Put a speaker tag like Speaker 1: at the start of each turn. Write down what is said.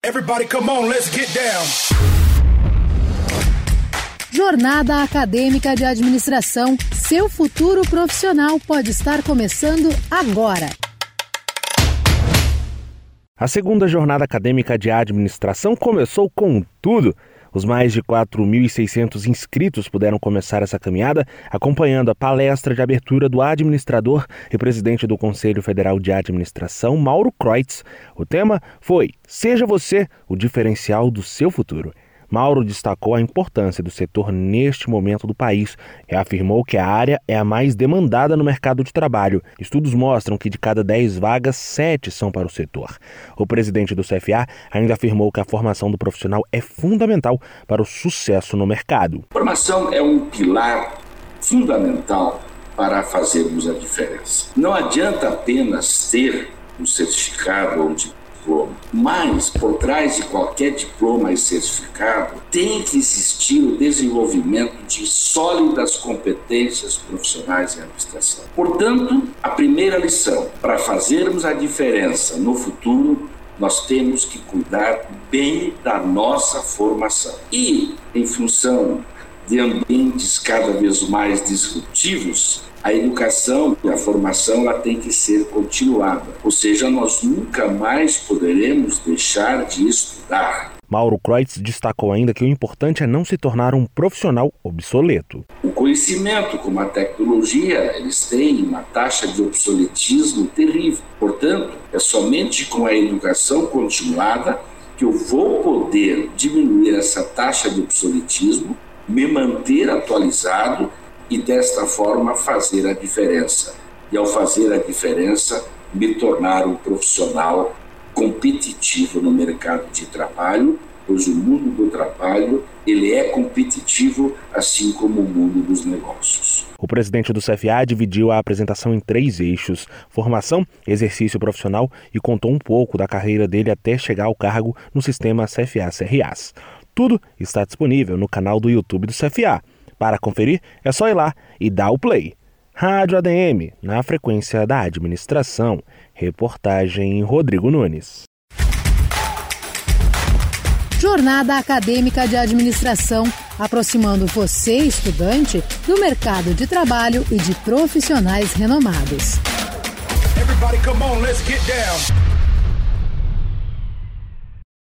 Speaker 1: Everybody come on, let's get down.
Speaker 2: Jornada Acadêmica de Administração. Seu futuro profissional pode estar começando agora.
Speaker 3: A segunda Jornada Acadêmica de Administração começou com tudo. Os mais de 4.600 inscritos puderam começar essa caminhada acompanhando a palestra de abertura do administrador e presidente do Conselho Federal de Administração, Mauro Kreutz. O tema foi Seja Você o Diferencial do Seu Futuro. Mauro destacou a importância do setor neste momento do país e afirmou que a área é a mais demandada no mercado de trabalho. Estudos mostram que de cada 10 vagas, 7 são para o setor. O presidente do CFA ainda afirmou que a formação do profissional é fundamental para o sucesso no mercado.
Speaker 4: Formação é um pilar fundamental para fazermos a diferença. Não adianta apenas ter um certificado ou um diploma, mas por trás de qualquer diploma e certificado tem que existir o desenvolvimento de sólidas competências profissionais em administração. Portanto, a primeira lição, para fazermos a diferença no futuro, nós temos que cuidar bem da nossa formação. E, em função de ambientes cada vez mais disruptivos, a educação e a formação ela tem que ser continuada, ou seja, nós nunca mais poderemos deixar de estudar.
Speaker 3: Mauro Kreutz destacou ainda que o importante é não se tornar um profissional obsoleto.
Speaker 4: O conhecimento, como a tecnologia, eles têm uma taxa de obsoletismo terrível. Portanto, é somente com a educação continuada que eu vou poder diminuir essa taxa de obsoletismo, me manter atualizado e desta forma fazer a diferença. E ao fazer a diferença, me tornar um profissional competitivo no mercado de trabalho, pois o mundo do trabalho ele é competitivo, assim como o mundo dos negócios.
Speaker 3: O presidente do CFA dividiu a apresentação em 3 eixos: formação, exercício profissional e contou um pouco da carreira dele até chegar ao cargo no sistema CFA-CRAs. Tudo está disponível no canal do YouTube do CFA. Para conferir, é só ir lá e dar o play. Rádio ADM, na frequência da administração. Reportagem Rodrigo Nunes.
Speaker 2: Jornada Acadêmica de Administração, aproximando você, estudante, do mercado de trabalho e de profissionais renomados.
Speaker 1: Everybody come on, let's get down.